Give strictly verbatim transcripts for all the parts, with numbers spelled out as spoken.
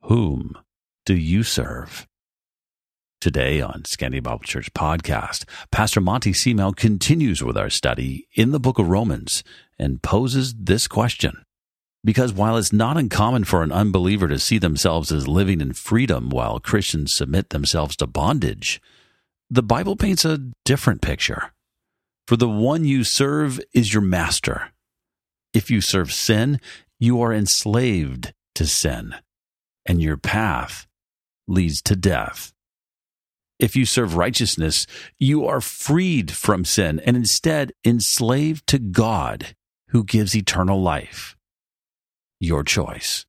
Whom do you serve? Today on Scandia Bible Church Podcast, Pastor Monty Seamel continues with our study in the book of Romans and poses this question. Because while it's not uncommon for an unbeliever to see themselves as living in freedom while Christians submit themselves to bondage, the Bible paints a different picture. For the one you serve is your master. If you serve sin, you are enslaved to sin, and your path leads to death. If you serve righteousness, you are freed from sin and instead enslaved to God, who gives eternal life. Your choice.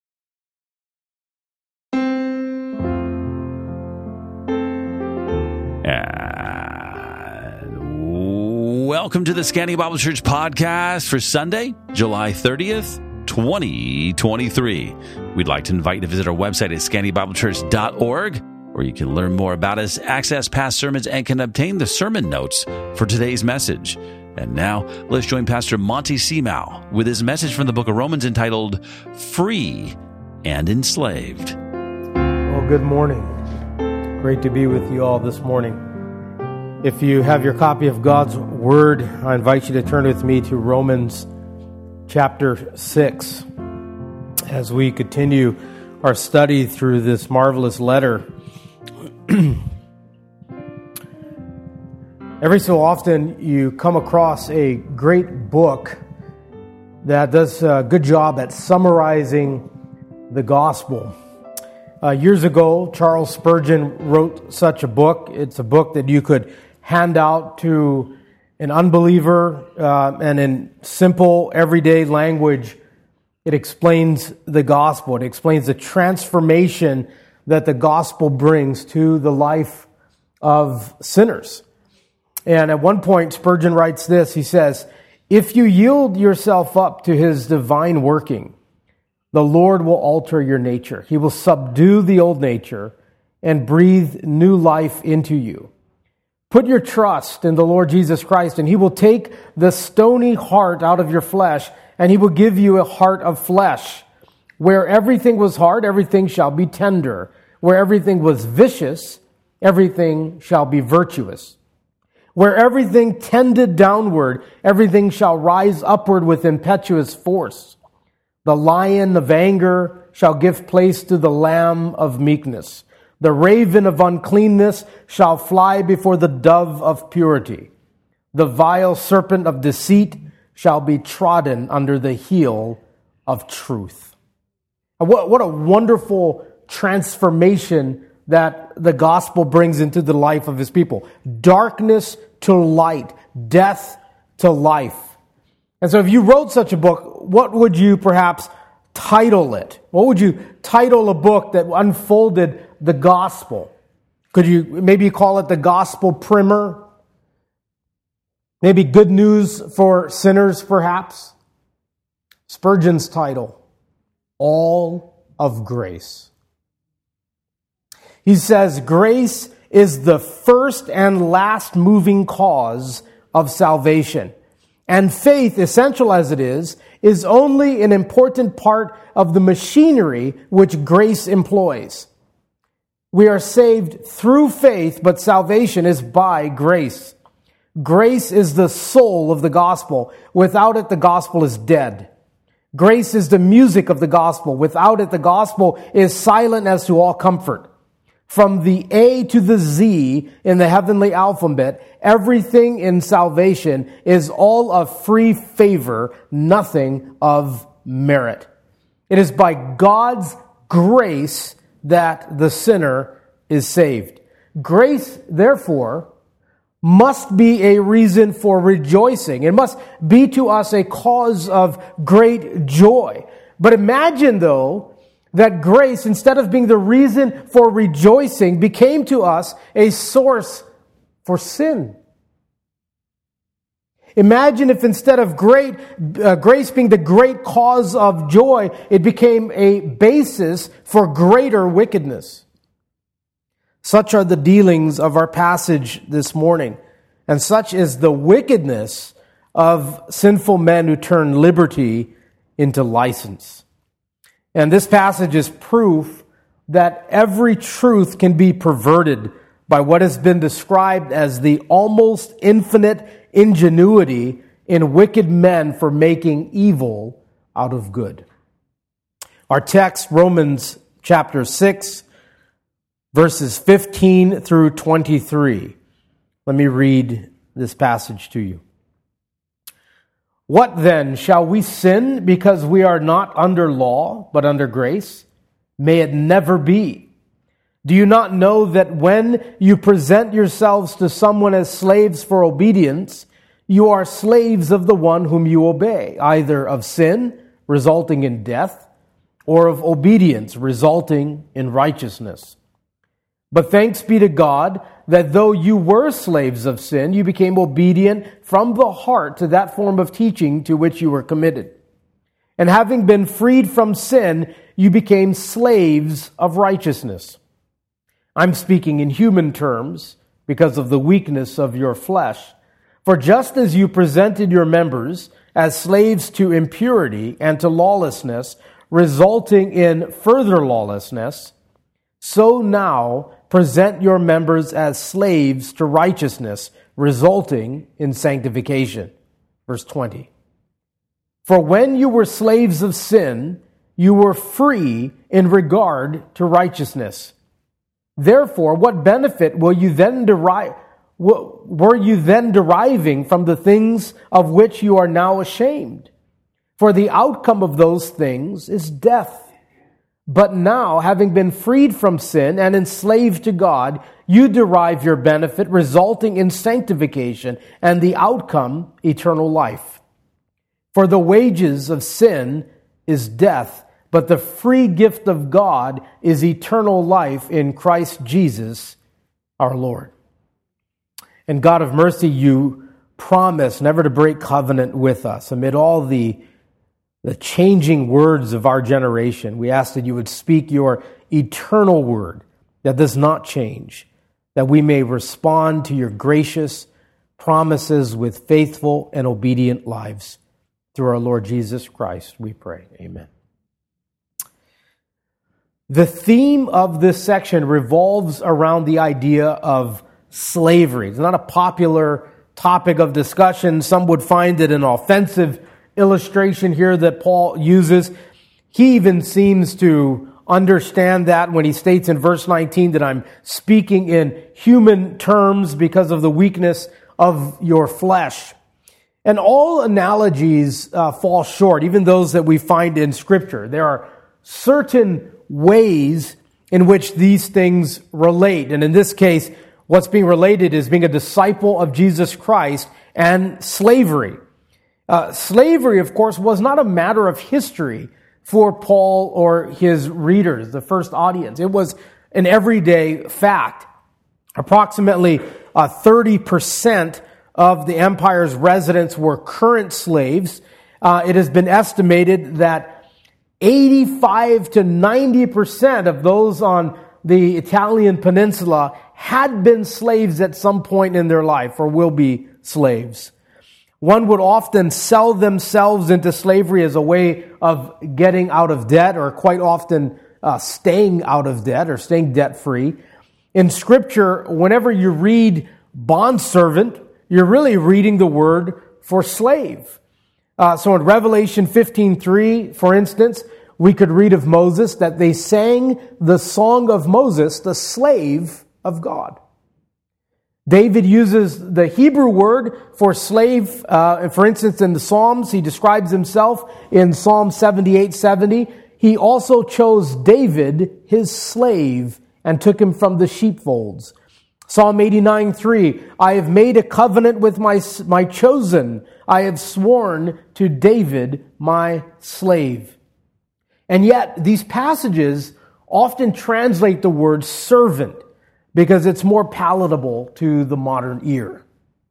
And welcome to the Scandia Bible Church Podcast for Sunday, July thirtieth, twenty twenty-three. We'd like to invite you to visit our website at scandia bible church dot org, where you can learn more about us, access past sermons, and can obtain the sermon notes for today's message. And now, let's join Pastor Monty Seamel with his message from the book of Romans entitled, Free and Enslaved. Well, good morning. Great to be with you all this morning. If you have your copy of God's Word, I invite you to turn with me to Romans chapter six as we continue our study through this marvelous letter. Every so often you come across a great book that does a good job at summarizing the gospel. Uh, years ago, Charles Spurgeon wrote such a book. It's a book that you could hand out to an unbeliever, uh, and in simple, everyday language, it explains the gospel. It explains the transformation that the gospel brings to the life of sinners. And at one point, Spurgeon writes this. He says, "If you yield yourself up to His divine working, the Lord will alter your nature. He will subdue the old nature and breathe new life into you. Put your trust in the Lord Jesus Christ, and He will take the stony heart out of your flesh, and He will give you a heart of flesh. Where everything was hard, everything shall be tender. Where everything was vicious, everything shall be virtuous. Where everything tended downward, everything shall rise upward with impetuous force. The lion of anger shall give place to the lamb of meekness. The raven of uncleanness shall fly before the dove of purity. The vile serpent of deceit shall be trodden under the heel of truth." What, what a wonderful transformation that the gospel brings into the life of His people. Darkness to light, death to life. And so if you wrote such a book, what would you perhaps title it? What would you title a book that unfolded the gospel? Could you maybe call it the Gospel Primer? Maybe Good News for Sinners, perhaps? Spurgeon's title, All of Grace. He says, grace is the first and last moving cause of salvation. And faith, essential as it is, is only an important part of the machinery which grace employs. We are saved through faith, but salvation is by grace. Grace is the soul of the gospel. Without it, the gospel is dead. Grace is the music of the gospel. Without it, the gospel is silent as to all comfort. From the A to the Z in the heavenly alphabet, everything in salvation is all of free favor, nothing of merit. It is by God's grace that the sinner is saved. Grace, therefore, must be a reason for rejoicing. It must be to us a cause of great joy. But imagine, though, that grace, instead of being the reason for rejoicing, became to us a source for sin. Imagine if instead of great uh, grace being the great cause of joy, it became a basis for greater wickedness. Such are the dealings of our passage this morning, and such is the wickedness of sinful men who turn liberty into license. And this passage is proof that every truth can be perverted by what has been described as the almost infinite ingenuity in wicked men for making evil out of good. Our text, Romans chapter six, verses fifteen through twenty-three. Let me read this passage to you. What then? Shall we sin because we are not under law, but under grace? May it never be. Do you not know that when you present yourselves to someone as slaves for obedience, you are slaves of the one whom you obey, either of sin, resulting in death, or of obedience, resulting in righteousness? But thanks be to God that though you were slaves of sin, you became obedient from the heart to that form of teaching to which you were committed. And having been freed from sin, you became slaves of righteousness. I'm speaking in human terms because of the weakness of your flesh. For just as you presented your members as slaves to impurity and to lawlessness, resulting in further lawlessness, so now present your members as slaves to righteousness, resulting in sanctification. Verse twenty. For when you were slaves of sin, you were free in regard to righteousness. Therefore, what benefit will you then derive? Were you then deriving from the things of which you are now ashamed? For the outcome of those things is death. But now, having been freed from sin and enslaved to God, you derive your benefit, resulting in sanctification, and the outcome, eternal life. For the wages of sin is death, but the free gift of God is eternal life in Christ Jesus our Lord. And God of mercy, you promise never to break covenant with us amid all the The changing words of our generation. We ask that you would speak your eternal word that does not change, that we may respond to your gracious promises with faithful and obedient lives. Through our Lord Jesus Christ, we pray. Amen. The theme of this section revolves around the idea of slavery. It's not a popular topic of discussion. Some would find it an offensive illustration here that Paul uses. He even seems to understand that when he states in verse nineteen that I'm speaking in human terms because of the weakness of your flesh. And all analogies uh, fall short, even those that we find in Scripture. There are certain ways in which these things relate. And in this case, what's being related is being a disciple of Jesus Christ and slavery. Uh, slavery, of course, was not a matter of history for Paul or his readers, the first audience. It was an everyday fact. Approximately uh, thirty percent of the empire's residents were current slaves. Uh, it has been estimated that eighty-five to ninety percent of those on the Italian peninsula had been slaves at some point in their life or will be slaves. One would often sell themselves into slavery as a way of getting out of debt, or quite often uh, staying out of debt or staying debt-free. In Scripture, whenever you read bondservant, you're really reading the word for slave. Uh, so in Revelation fifteen three, for instance, we could read of Moses that they sang the song of Moses, the slave of God. David uses the Hebrew word for slave. Uh, for instance, in the Psalms, he describes himself in Psalm seventy-eight seventy. He also chose David, his slave, and took him from the sheepfolds. Psalm eighty-nine three, I have made a covenant with my, my chosen. I have sworn to David, my slave. And yet, these passages often translate the word servant, because it's more palatable to the modern ear.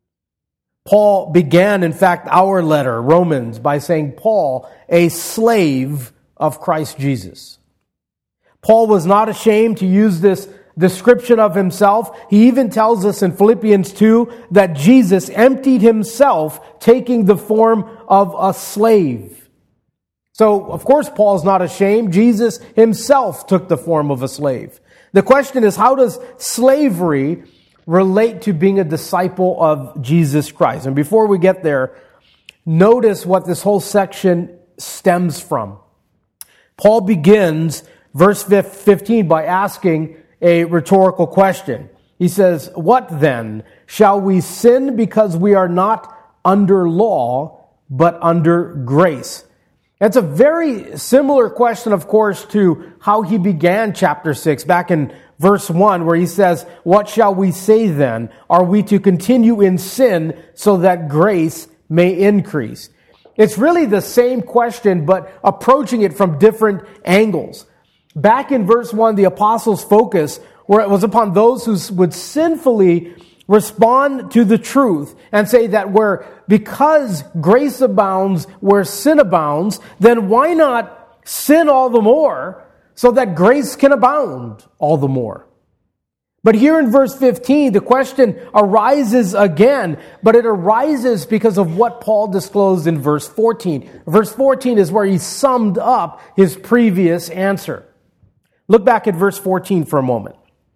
Paul began, in fact, our letter, Romans, by saying, Paul, a slave of Christ Jesus. Paul was not ashamed to use this description of himself. He even tells us in Philippians two that Jesus emptied himself, taking the form of a slave. So, of course, Paul's not ashamed. Jesus himself took the form of a slave. The question is, how does slavery relate to being a disciple of Jesus Christ? And before we get there, notice what this whole section stems from. Paul begins verse fifteen by asking a rhetorical question. He says, "What then? Shall we sin because we are not under law, but under grace?" It's a very similar question, of course, to how he began chapter six, back in verse one, where he says, "What shall we say then? Are we to continue in sin so that grace may increase?" It's really the same question, but approaching it from different angles. Back in verse one, the apostles' focus was upon those who would sinfully respond to the truth and say that where, because grace abounds where sin abounds, then why not sin all the more so that grace can abound all the more? But here in verse fifteen, the question arises again, but it arises because of what Paul disclosed in verse fourteen. Verse fourteen is where he summed up his previous answer. Look back at verse fourteen for a moment.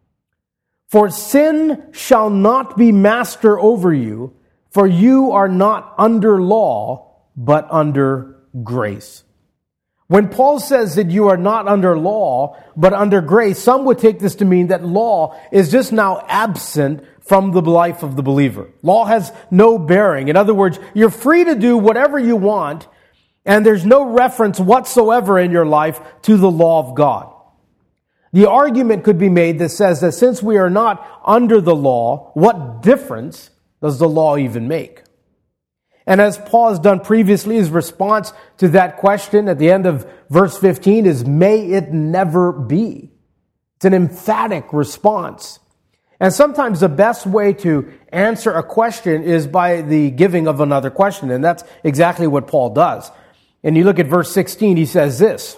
"For sin shall not be master over you, for you are not under law, but under grace." When Paul says that you are not under law, but under grace, some would take this to mean that law is just now absent from the life of the believer. Law has no bearing. In other words, you're free to do whatever you want, and there's no reference whatsoever in your life to the law of God. The argument could be made that says that since we are not under the law, what difference does the law even make? And as Paul has done previously, his response to that question at the end of verse fifteen is, "May it never be." It's an emphatic response. And sometimes the best way to answer a question is by the giving of another question. And that's exactly what Paul does. And you look at verse sixteen, he says this,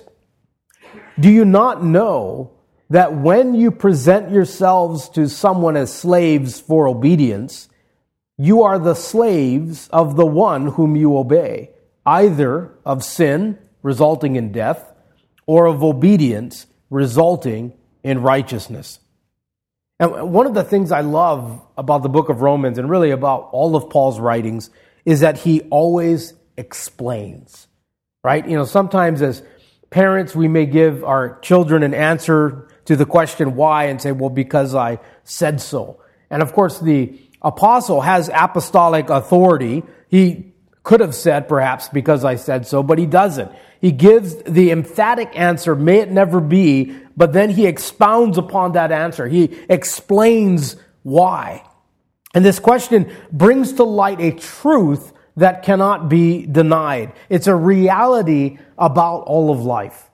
"Do you not know that when you present yourselves to someone as slaves for obedience, you are the slaves of the one whom you obey, either of sin, resulting in death, or of obedience, resulting in righteousness." And one of the things I love about the book of Romans, and really about all of Paul's writings, is that he always explains, right? You know, sometimes as parents, we may give our children an answer to the question why and say, well, because I said so. And of course, the apostle has apostolic authority. He could have said, perhaps, because I said so, but he doesn't. He gives the emphatic answer, "May it never be," but then he expounds upon that answer. He explains why. And this question brings to light a truth that cannot be denied. It's a reality about all of life.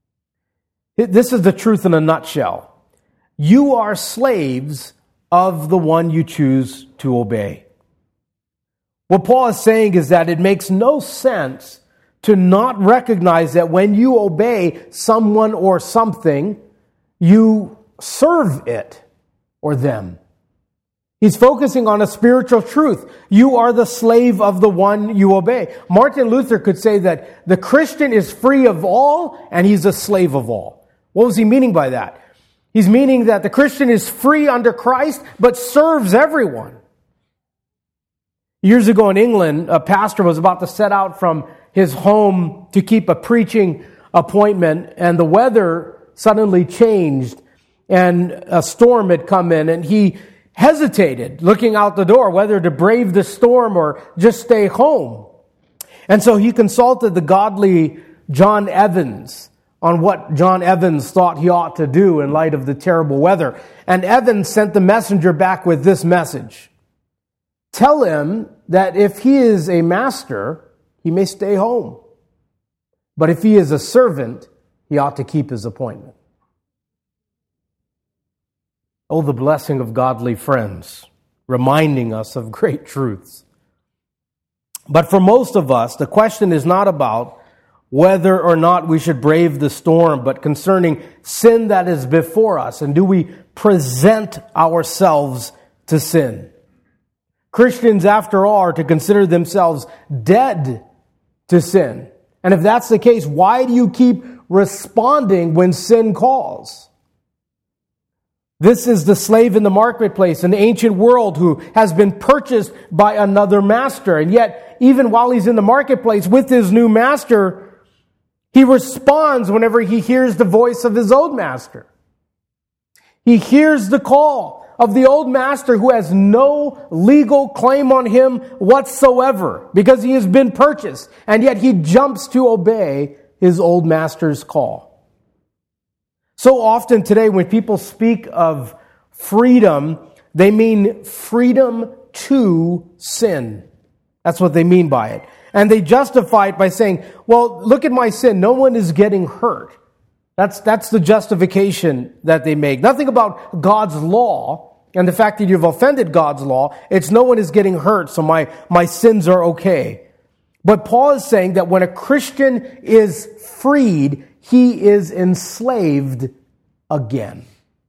This is the truth in a nutshell. You are slaves of the one you choose to obey. What Paul is saying is that it makes no sense to not recognize that when you obey someone or something, you serve it or them. He's focusing on a spiritual truth. You are the slave of the one you obey. Martin Luther could say that the Christian is free of all and he's a slave of all. What was he meaning by that? He's meaning that the Christian is free under Christ, but serves everyone. Years ago in England, a pastor was about to set out from his home to keep a preaching appointment, and the weather suddenly changed, and a storm had come in, and he hesitated, looking out the door, whether to brave the storm or just stay home. And so he consulted the godly John Evans on what John Evans thought he ought to do in light of the terrible weather. And Evans sent the messenger back with this message: "Tell him that if he is a master, he may stay home. But if he is a servant, he ought to keep his appointment." Oh, the blessing of godly friends, reminding us of great truths. But for most of us, the question is not about whether or not we should brave the storm, but concerning sin that is before us, and do we present ourselves to sin? Christians, after all, are to consider themselves dead to sin. And if that's the case, why do you keep responding when sin calls? This is the slave in the marketplace in the ancient world who has been purchased by another master. And yet, even while he's in the marketplace with his new master, he responds whenever he hears the voice of his old master. He hears the call of the old master who has no legal claim on him whatsoever because he has been purchased. And yet he jumps to obey his old master's call. So often today when people speak of freedom, they mean freedom to sin. That's what they mean by it. And they justify it by saying, well, look at my sin. No one is getting hurt. That's, that's the justification that they make. Nothing about God's law and the fact that you've offended God's law. It's no one is getting hurt, so my, my sins are okay. But Paul is saying that when a Christian is freed, he is enslaved again.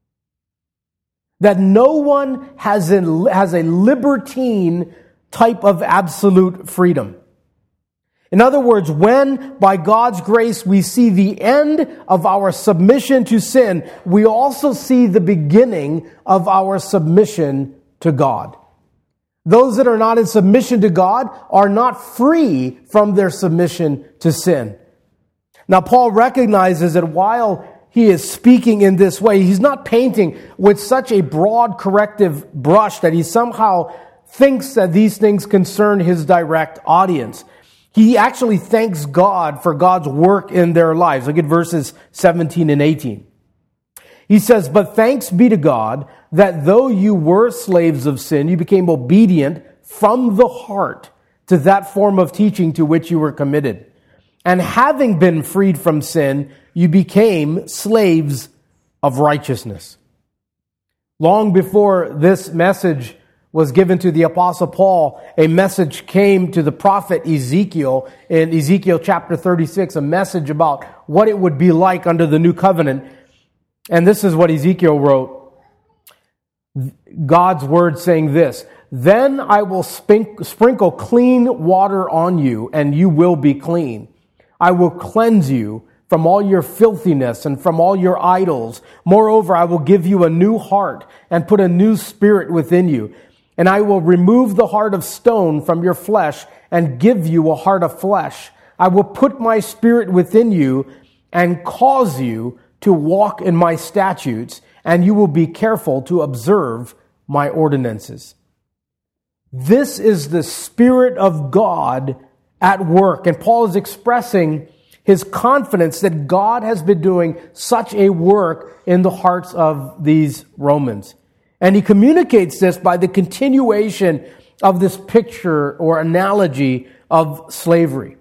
That no one has a, has a libertine type of absolute freedom. In other words, when by God's grace we see the end of our submission to sin, we also see the beginning of our submission to God. Those that are not in submission to God are not free from their submission to sin. Now, Paul recognizes that while he is speaking in this way, he's not painting with such a broad corrective brush that he somehow thinks that these things concern his direct audience. He actually thanks God for God's work in their lives. Look at verses seventeen and eighteen. He says, "But thanks be to God that though you were slaves of sin, you became obedient from the heart to that form of teaching to which you were committed. And having been freed from sin, you became slaves of righteousness." Long before this message was given to the Apostle Paul, a message came to the prophet Ezekiel in Ezekiel chapter thirty-six, a message about what it would be like under the new covenant. And this is what Ezekiel wrote. God's word saying this, "Then I will spink, sprinkle clean water on you, and you will be clean. I will cleanse you from all your filthiness and from all your idols. Moreover, I will give you a new heart and put a new spirit within you. And I will remove the heart of stone from your flesh and give you a heart of flesh. I will put my spirit within you and cause you to walk in my statutes, and you will be careful to observe my ordinances." This is the Spirit of God at work. And Paul is expressing his confidence that God has been doing such a work in the hearts of these Romans. And he communicates this by the continuation of this picture or analogy of slavery.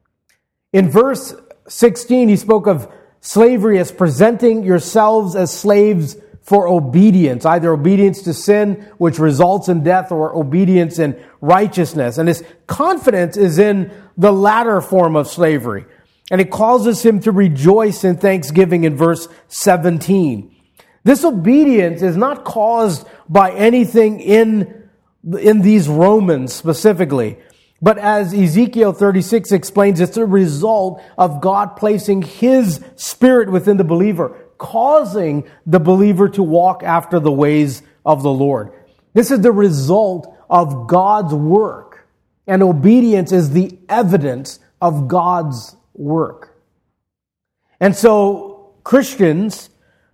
In verse sixteen, he spoke of slavery as presenting yourselves as slaves for obedience, either obedience to sin, which results in death, or obedience in righteousness. And his confidence is in the latter form of slavery. And it causes him to rejoice in thanksgiving in verse seventeen. This obedience is not caused by anything in, in these Romans specifically. But as Ezekiel thirty-six explains, it's a result of God placing His Spirit within the believer, causing the believer to walk after the ways of the Lord. This is the result of God's work. And obedience is the evidence of God's work. And so Christians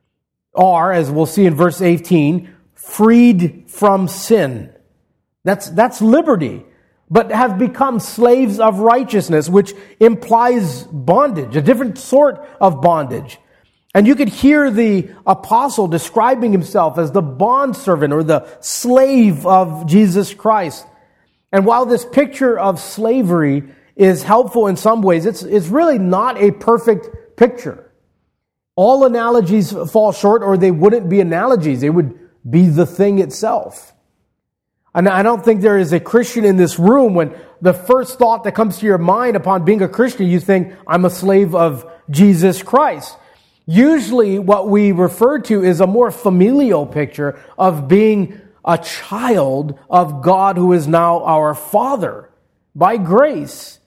are, as we'll see in verse eighteen, freed from sin. That's, that's liberty. But have become slaves of righteousness, which implies bondage, a different sort of bondage. And you could hear the apostle describing himself as the bondservant or the slave of Jesus Christ. And while this picture of slavery is helpful in some ways, it's, it's really not a perfect picture. All analogies fall short, or they wouldn't be analogies. They would be the thing itself. And I don't think there is a Christian in this room when the first thought that comes to your mind upon being a Christian, you think, I'm a slave of Jesus Christ. Usually what we refer to is a more familial picture of being a child of God who is now our Father by grace.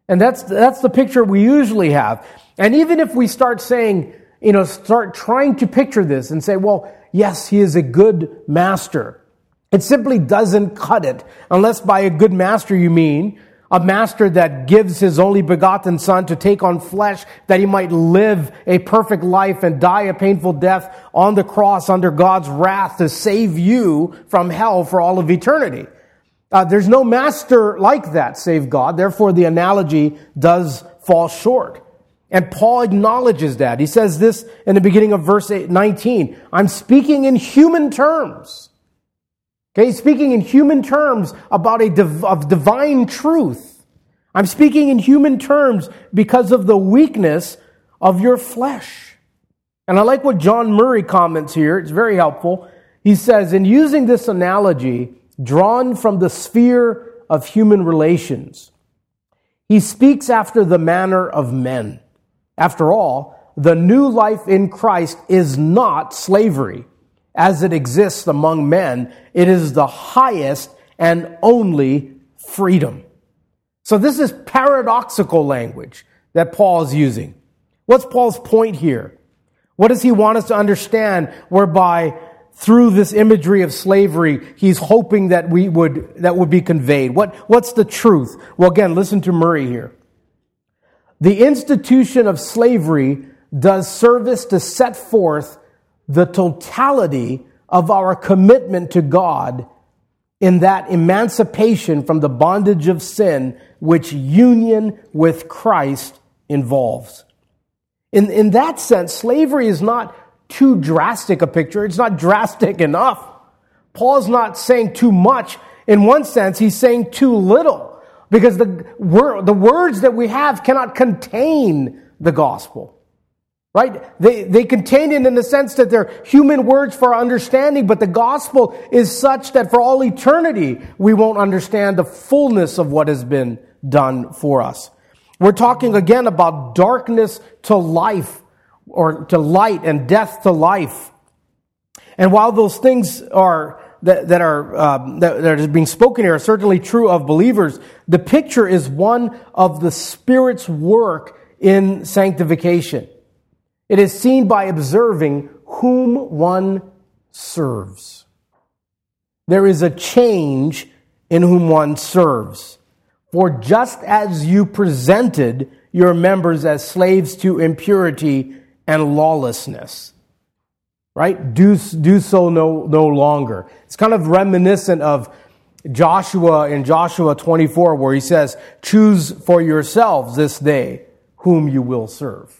And that's that's the picture we usually have. And even if we start saying, you know, start trying to picture this and say, well, yes, he is a good master. It simply doesn't cut it, unless by a good master you mean a master that gives his only begotten Son to take on flesh that he might live a perfect life and die a painful death on the cross under God's wrath to save you from hell for all of eternity. Uh, there's no master like that save God. Therefore, the analogy does fall short. And Paul acknowledges that. He says this in the beginning of verse nineteen. I'm speaking in human terms. Okay, speaking in human terms about a div- of divine truth. I'm speaking in human terms because of the weakness of your flesh. And I like what John Murray comments here. It's very helpful. He says, in using this analogy, drawn from the sphere of human relations, he speaks after the manner of men. After all, the new life in Christ is not slavery, as it exists among men. It is the highest and only freedom. So this is paradoxical language that Paul is using. What's Paul's point here? What does he want us to understand whereby through this imagery of slavery, he's hoping that we would that would be conveyed? What, what's the truth? Well, again, listen to Murray here. The institution of slavery does service to set forth the totality of our commitment to God in that emancipation from the bondage of sin which union with Christ involves. In, in that sense, slavery is not too drastic a picture. It's not drastic enough. Paul's not saying too much. In one sense, he's saying too little, because the, wor- the words that we have cannot contain the gospel. Right? They, they contain it in the sense that they're human words for our understanding, but the gospel is such that for all eternity, we won't understand the fullness of what has been done for us. We're talking again about darkness to life, or to light, and death to life. And while those things are that, that are um, that, that are being spoken here are certainly true of believers, the picture is one of the Spirit's work in sanctification. It is seen by observing whom one serves. There is a change in whom one serves. For just as you presented your members as slaves to impurity and lawlessness, right? Do, do so no, no longer. It's kind of reminiscent of Joshua in Joshua twenty-four, where he says, choose for yourselves this day whom you will serve.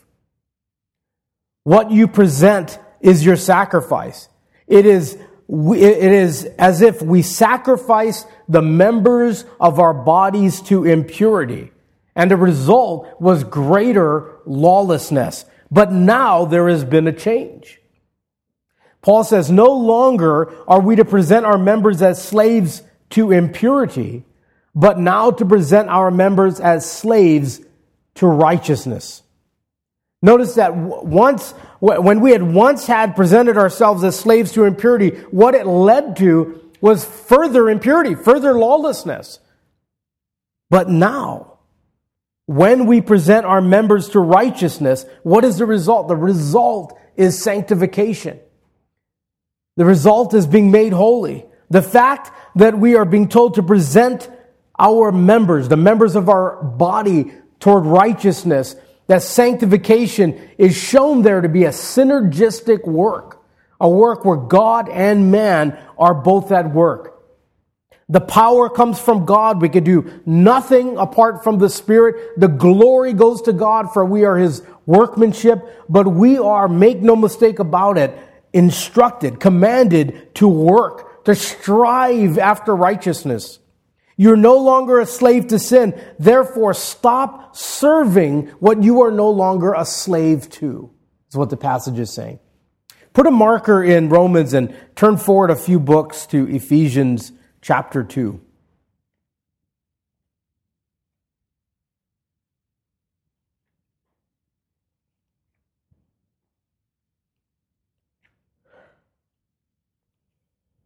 What you present is your sacrifice. It is, it is as if we sacrifice the members of our bodies to impurity. And the result was greater lawlessness. But now there has been a change. Paul says, no longer are we to present our members as slaves to impurity, but now to present our members as slaves to righteousness. Notice that once, when we had once had presented ourselves as slaves to impurity, what it led to was further impurity, further lawlessness. But now, when we present our members to righteousness, what is the result? The result is sanctification. The result is being made holy. The fact that we are being told to present our members, the members of our body, toward righteousness, that sanctification is shown there to be a synergistic work, a work where God and man are both at work. The power comes from God. We can do nothing apart from the Spirit. The glory goes to God, for we are His workmanship. But we are, make no mistake about it, instructed, commanded to work, to strive after righteousness. You're no longer a slave to sin. Therefore, stop serving what you are no longer a slave to, is what the passage is saying. Put a marker in Romans and turn forward a few books to Ephesians chapter two.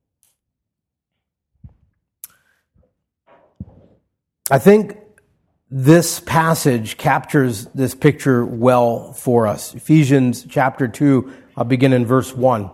I think this passage captures this picture well for us. Ephesians chapter two, I'll begin in verse one.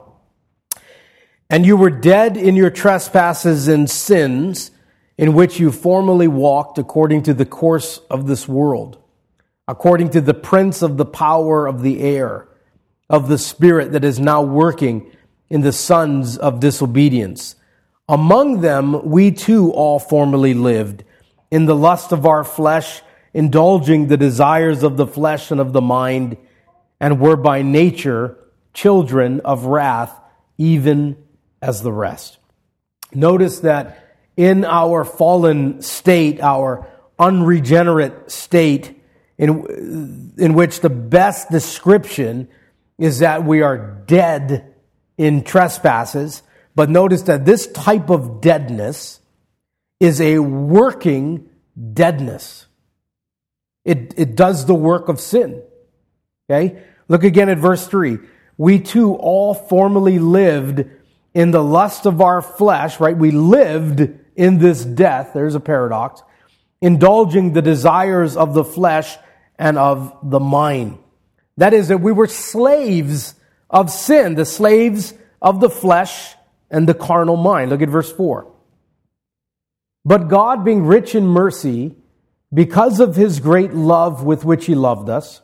And you were dead in your trespasses and sins, in which you formerly walked according to the course of this world, according to the prince of the power of the air, of the spirit that is now working in the sons of disobedience. Among them we too all formerly lived, in the lust of our flesh, indulging the desires of the flesh and of the mind, and were by nature children of wrath, even as the rest. Notice that in our fallen state, our unregenerate state, in, in which the best description is that we are dead in trespasses, but notice that this type of deadness is a working deadness. It, it does the work of sin. Okay? Look again at verse three. We too all formerly lived in the lust of our flesh, right? We lived in this death, there's a paradox, indulging the desires of the flesh and of the mind. That is, that we were slaves of sin, the slaves of the flesh and the carnal mind. Look at verse four. But God, being rich in mercy, because of His great love with which He loved us,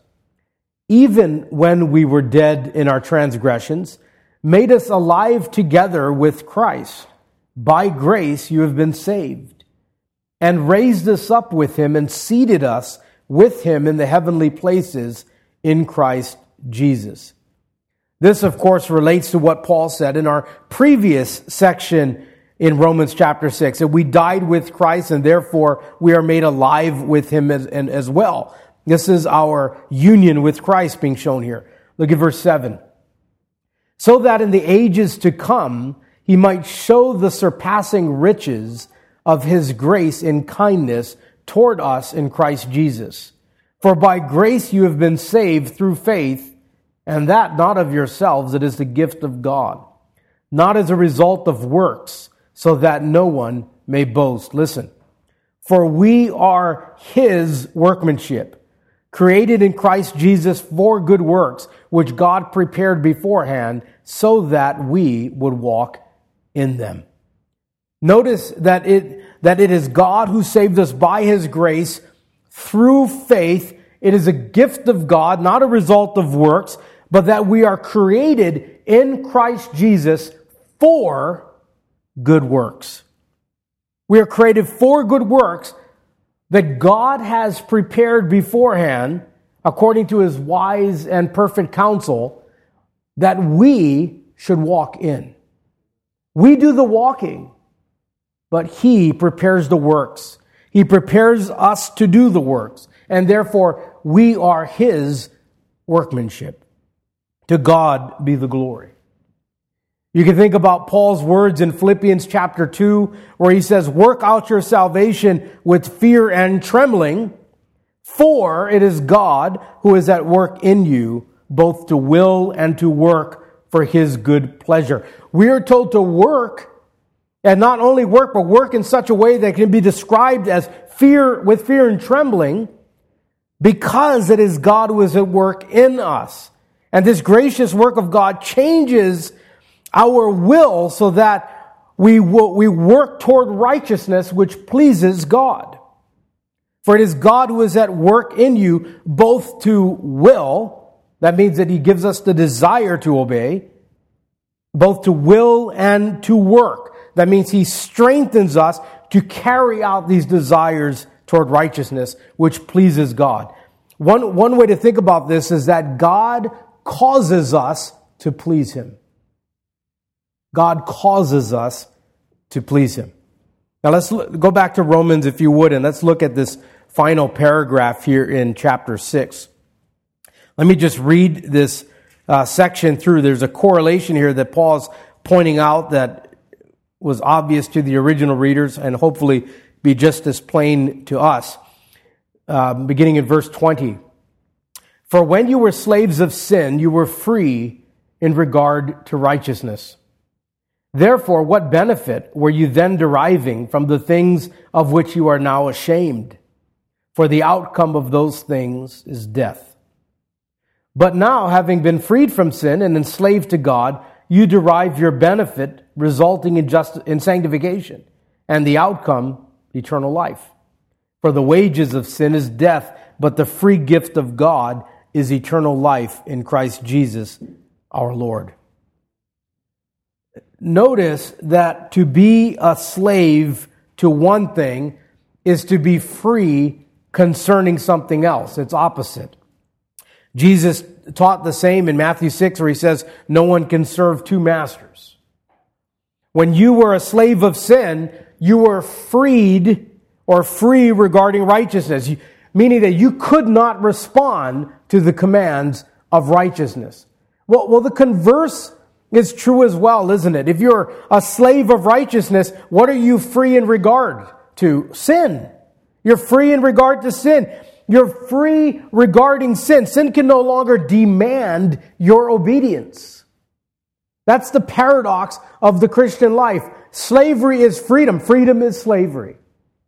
even when we were dead in our transgressions, made us alive together with Christ. By grace you have been saved, and raised us up with Him and seated us with Him in the heavenly places in Christ Jesus. This, of course, relates to what Paul said in our previous section in Romans chapter six, that we died with Christ and therefore we are made alive with Him as, and, as well. This is our union with Christ being shown here. Look at verse seven. So that in the ages to come, He might show the surpassing riches of His grace and kindness toward us in Christ Jesus. For by grace you have been saved through faith, and that not of yourselves, it is the gift of God, not as a result of works, so that no one may boast. Listen, for we are His workmanship, created in Christ Jesus for good works, which God prepared beforehand so that we would walk in them. Notice that it, that it is God who saved us by His grace through faith. It is a gift of God, not a result of works, but that we are created in Christ Jesus for good works. We are created for good works that God has prepared beforehand, according to His wise and perfect counsel, that we should walk in. We do the walking, but He prepares the works. He prepares us to do the works, and therefore we are His workmanship. To God be the glory. You can think about Paul's words in Philippians chapter two, where he says, work out your salvation with fear and trembling, for it is God who is at work in you, both to will and to work for His good pleasure. We are told to work, and not only work, but work in such a way that can be described as fear, with fear and trembling, because it is God who is at work in us. And this gracious work of God changes our will so that we will, we work toward righteousness which pleases God. For it is God who is at work in you both to will, that means that He gives us the desire to obey, both to will and to work. That means He strengthens us to carry out these desires toward righteousness which pleases God. One, one way to think about this is that God causes us to please Him. God causes us to please Him. Now let's look, go back to Romans, if you would, and let's look at this final paragraph here in chapter six. Let me just read this uh, section through. There's a correlation here that Paul's pointing out that was obvious to the original readers and hopefully be just as plain to us. Uh, beginning in verse twenty. For when you were slaves of sin, you were free in regard to righteousness. Therefore, what benefit were you then deriving from the things of which you are now ashamed? for the outcome of those things is death. But now, having been freed from sin and enslaved to God, you derive your benefit, resulting in just in sanctification, and the outcome, eternal life. For the wages of sin is death, but the free gift of God is eternal life in Christ Jesus our Lord. Notice that to be a slave to one thing is to be free concerning something else. It's opposite. Jesus taught the same in Matthew six, where he says, no one can serve two masters. When you were a slave of sin, you were freed or free regarding righteousness, meaning that you could not respond to the commands of righteousness. Well, well, the converse is true as well, isn't it? If you're a slave of righteousness, what are you free in regard to? Sin. You're free in regard to sin. You're free regarding sin. Sin can no longer demand your obedience. That's the paradox of the Christian life. Slavery is freedom. Freedom is slavery.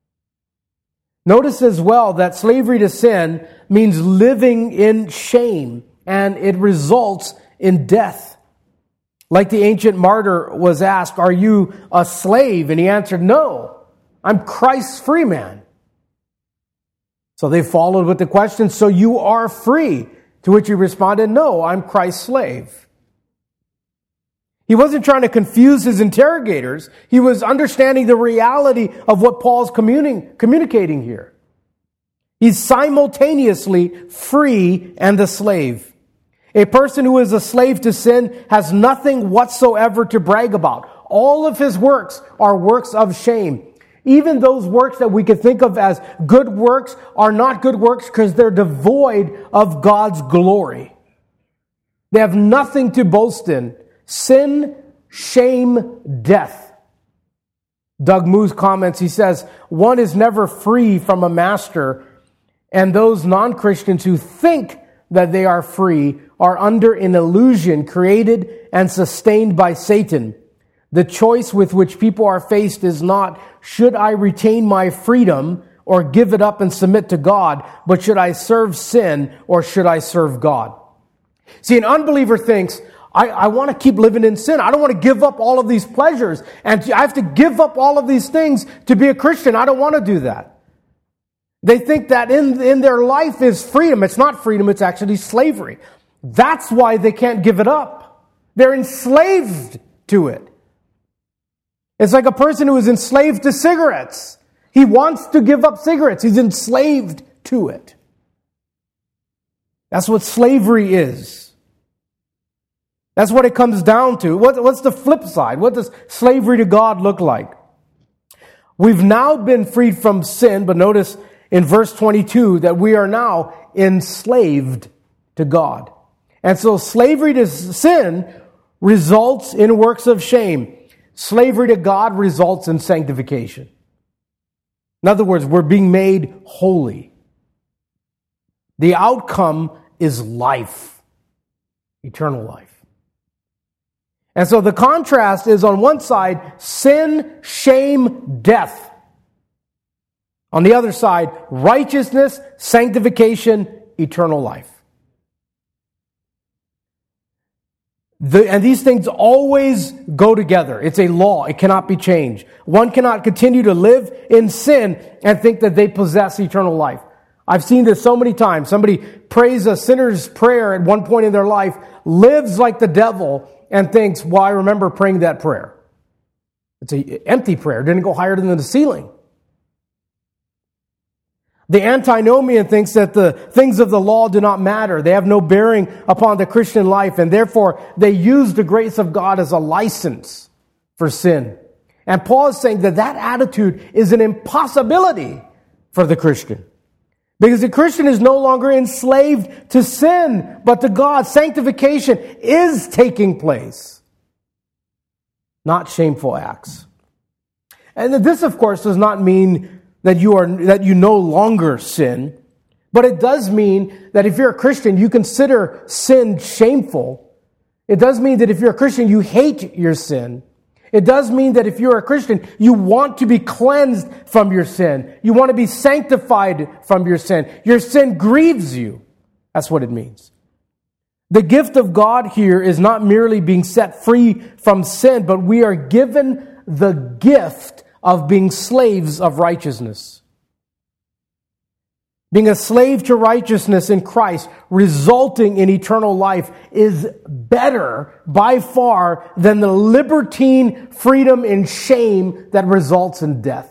Notice as well that slavery to sin means living in shame, and it results in death. Like the ancient martyr was asked, are you a slave? And he answered, no, I'm Christ's free man. So they followed with the question, so you are free? To which he responded, no, I'm Christ's slave. He wasn't trying to confuse his interrogators. He was understanding the reality of what Paul's communi- communicating here. He's simultaneously free and a slave. A person who is a slave to sin has nothing whatsoever to brag about. All of his works are works of shame. Even those works that we could think of as good works are not good works because they're devoid of God's glory. They have nothing to boast in. Sin, shame, death. Doug Moose comments, he says, one is never free from a master, and those non-Christians who think that they are free are under an illusion created and sustained by Satan. The choice with which people are faced is not, should I retain my freedom or give it up and submit to God, but should I serve sin or should I serve God? See, an unbeliever thinks, I, I want to keep living in sin. I don't want to give up all of these pleasures, and I have to give up all of these things to be a Christian. I don't want to do that. They think that in, in their life is freedom. It's not freedom, it's actually slavery. That's why they can't give it up. They're enslaved to it. It's like a person who is enslaved to cigarettes. He wants to give up cigarettes. He's enslaved to it. That's what slavery is. That's what it comes down to. What, what's the flip side? What does slavery to God look like? We've now been freed from sin, but notice in verse twenty-two that we are now enslaved to God. And so slavery to sin results in works of shame. Slavery to God results in sanctification. In other words, we're being made holy. The outcome is life, eternal life. And so the contrast is on one side, sin, shame, death. On the other side, righteousness, sanctification, eternal life. The, and these things always go together. It's a law. It cannot be changed. One cannot continue to live in sin and think that they possess eternal life. I've seen this so many times. Somebody prays a sinner's prayer at one point in their life, lives like the devil, and thinks, well, I remember praying that prayer. It's an empty prayer. It didn't go higher than the ceiling. The antinomian thinks that the things of the law do not matter. They have no bearing upon the Christian life, and therefore they use the grace of God as a license for sin. And Paul is saying that that attitude is an impossibility for the Christian. Because the Christian is no longer enslaved to sin, but to God. Sanctification is taking place, not shameful acts. And this, of course, does not mean that you are that you no longer sin, but it does mean that if you're a Christian, you consider sin shameful. It does mean that if you're a Christian, you hate your sin. It does mean that if you're a Christian, you want to be cleansed from your sin. You want to be sanctified from your sin. Your sin grieves you. That's what it means. The gift of God here is not merely being set free from sin, but we are given the gift of being slaves of righteousness. Being a slave to righteousness in Christ, resulting in eternal life, is better by far than the libertine freedom in shame that results in death.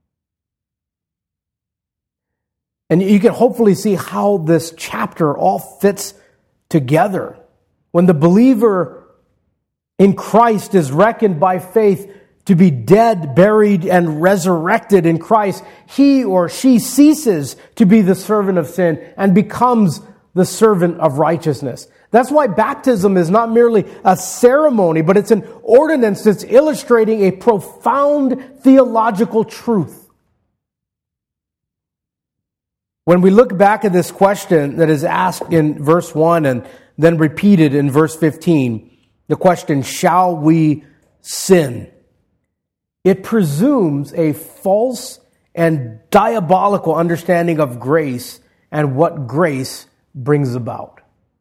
And you can hopefully see how this chapter all fits together. When the believer in Christ is reckoned by faith to be dead, buried, and resurrected in Christ, he or she ceases to be the servant of sin and becomes the servant of righteousness. That's why baptism is not merely a ceremony, but it's an ordinance that's illustrating a profound theological truth. When we look back at this question that is asked in verse one and then repeated in verse fifteen, the question, shall we sin? It presumes a false and diabolical understanding of grace and what grace brings about.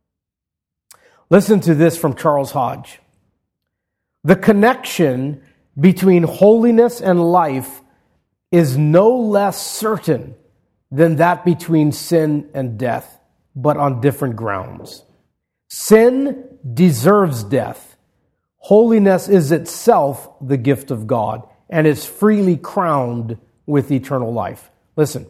Listen to this from Charles Hodge. The connection between holiness and life is no less certain than that between sin and death, but on different grounds. Sin deserves death. Holiness is itself the gift of God and is freely crowned with eternal life. Listen,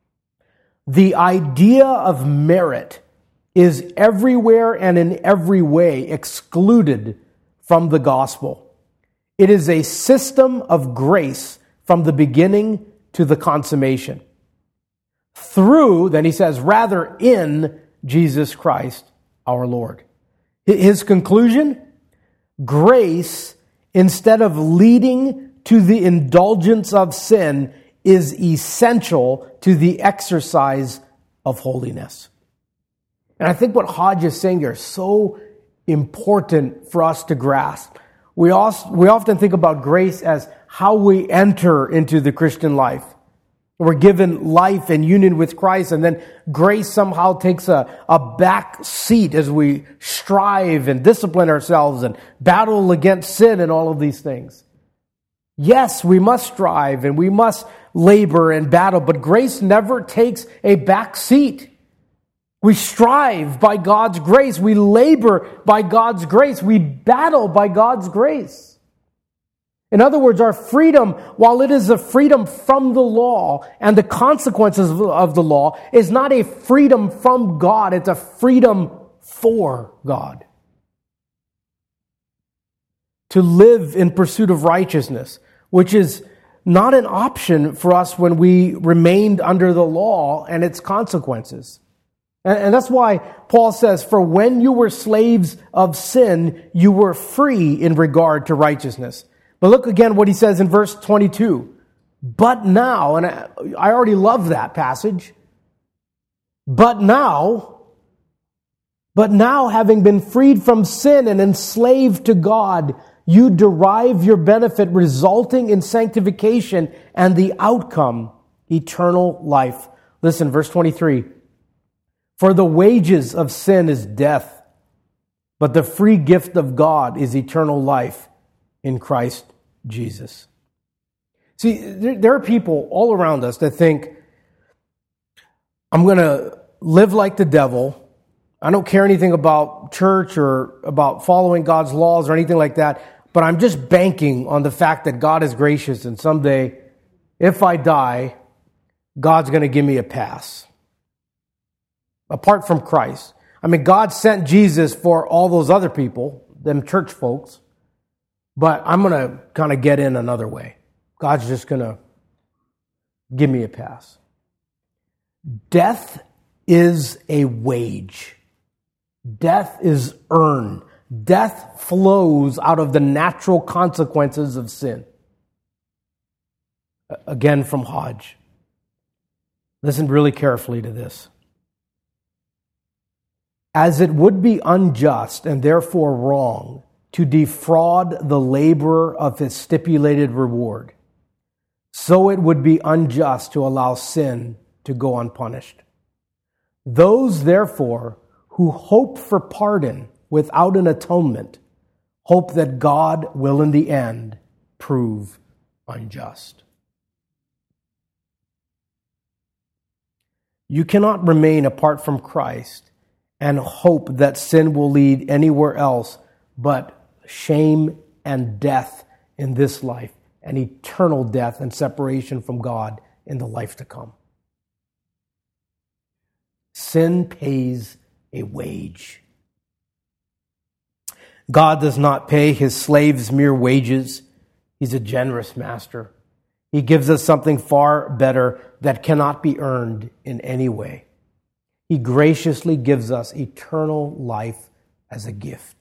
the idea of merit is everywhere and in every way excluded from the gospel. It is a system of grace from the beginning to the consummation. Through, then he says, rather in Jesus Christ our Lord. His conclusion? Grace, instead of leading to the indulgence of sin, is essential to the exercise of holiness. And I think what Hodge is saying here is so important for us to grasp. We also, we often think about grace as how we enter into the Christian life. We're given life and union with Christ, and then grace somehow takes a, a back seat as we strive and discipline ourselves and battle against sin and all of these things. Yes, we must strive and we must labor and battle, but grace never takes a back seat. We strive by God's grace. We labor by God's grace. We battle by God's grace. In other words, our freedom, while it is a freedom from the law and the consequences of the law, is not a freedom from God. It's a freedom for God. To live in pursuit of righteousness, which is not an option for us when we remained under the law and its consequences. And that's why Paul says, for when you were slaves of sin, you were free in regard to righteousness. But look again what he says in verse twenty-two. But now, and I already love that passage. But now, but now having been freed from sin and enslaved to God, you derive your benefit resulting in sanctification and the outcome, eternal life. Listen, verse twenty-three. For the wages of sin is death, but the free gift of God is eternal life in Christ Jesus. See, there, there are people all around us that think, I'm going to live like the devil. I don't care anything about church or about following God's laws or anything like that, but I'm just banking on the fact that God is gracious and someday, if I die, God's going to give me a pass. Apart from Christ. I mean, God sent Jesus for all those other people, them church folks, but I'm going to kind of get in another way. God's just going to give me a pass. Death is a wage. Death is earned. Death flows out of the natural consequences of sin. Again from Hodge. Listen really carefully to this. As it would be unjust and therefore wrong to defraud the laborer of his stipulated reward. So it would be unjust to allow sin to go unpunished. Those, therefore, who hope for pardon without an atonement, hope that God will in the end prove unjust. You cannot remain apart from Christ and hope that sin will lead anywhere else but shame and death in this life, and eternal death and separation from God in the life to come. Sin pays a wage. God does not pay his slaves mere wages. He's a generous master. He gives us something far better that cannot be earned in any way. He graciously gives us eternal life as a gift.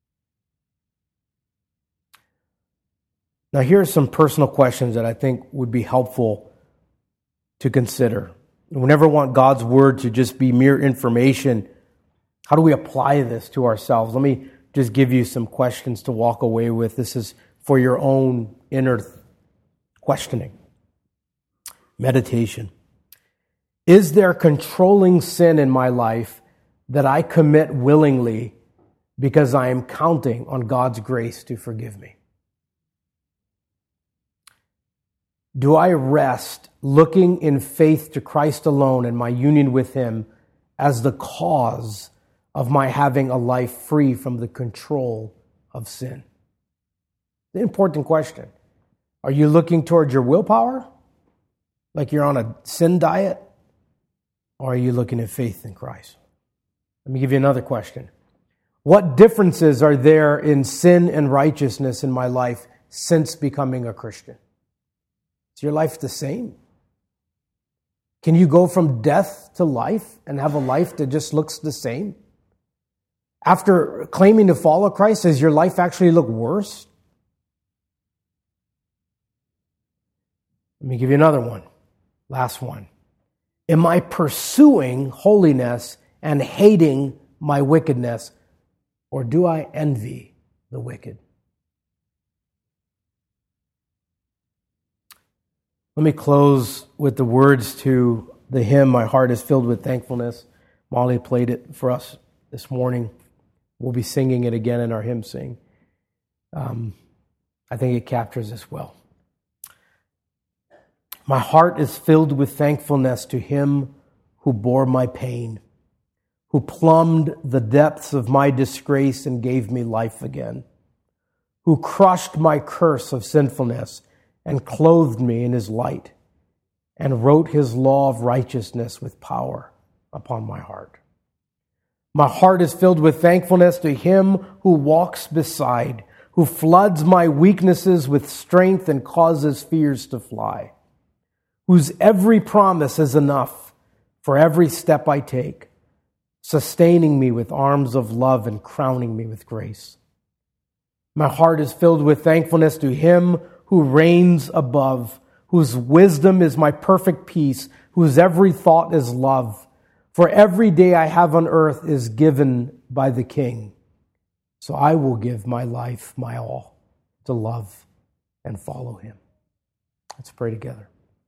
Now, here are some personal questions that I think would be helpful to consider. We never want God's word to just be mere information. How do we apply this to ourselves? Let me just give you some questions to walk away with. This is for your own inner questioning. Meditation. Is there controlling sin in my life that I commit willingly because I am counting on God's grace to forgive me? Do I rest looking in faith to Christ alone and my union with him as the cause of my having a life free from the control of sin? The important question. Are you looking towards your willpower? Like you're on a sin diet? Or are you looking at faith in Christ? Let me give you another question. What differences are there in sin and righteousness in my life since becoming a Christian? Is your life the same? Can you go from death to life and have a life that just looks the same? After claiming to follow Christ, does your life actually look worse? Let me give you another one. Last one. Am I pursuing holiness and hating my wickedness, or do I envy the wicked? Let me close with the words to the hymn, My Heart is Filled with Thankfulness. Molly played it for us this morning. We'll be singing it again in our hymn sing. Um, I think it captures this well. My heart is filled with thankfulness to him who bore my pain, who plumbed the depths of my disgrace and gave me life again, who crushed my curse of sinfulness and clothed me in his light, and wrote his law of righteousness with power upon my heart. My heart is filled with thankfulness to him who walks beside, who floods my weaknesses with strength and causes fears to fly, whose every promise is enough for every step I take, sustaining me with arms of love and crowning me with grace. My heart is filled with thankfulness to him who reigns above, whose wisdom is my perfect peace, whose every thought is love. For every day I have on earth is given by the King. So I will give my life, my all, to love and follow him. Let's pray together.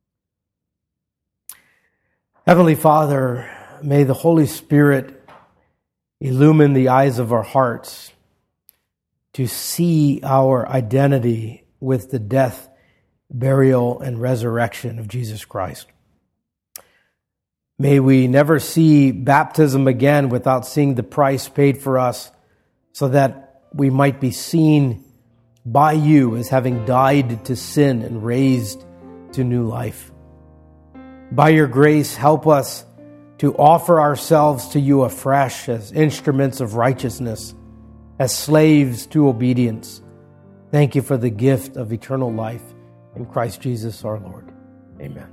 Heavenly Father, may the Holy Spirit illumine the eyes of our hearts to see our identity with the death, burial, and resurrection of Jesus Christ. May we never see baptism again without seeing the price paid for us, so that we might be seen by you as having died to sin and raised to new life. By your grace, help us to offer ourselves to you afresh as instruments of righteousness, as slaves to obedience. Thank you for the gift of eternal life in Christ Jesus our Lord. Amen.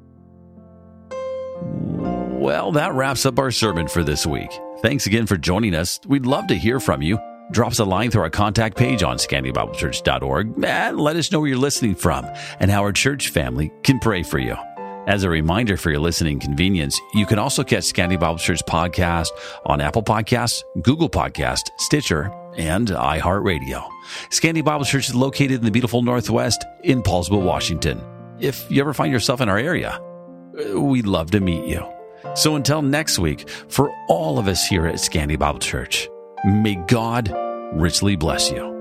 Well, that wraps up our sermon for this week. Thanks again for joining us. We'd love to hear from you. Drop us a line through our contact page on scandia bible church dot org and let us know where you're listening from and how our church family can pray for you. As a reminder for your listening convenience, you can also catch Scandia Bible Church podcast on Apple Podcasts, Google Podcasts, Stitcher, and iHeartRadio. Scandy Bible Church is located in the beautiful Northwest in Paulsville, Washington. If you ever find yourself in our area, we'd love to meet you. So until next week, for all of us here at Scandy Bible Church, may God richly bless you.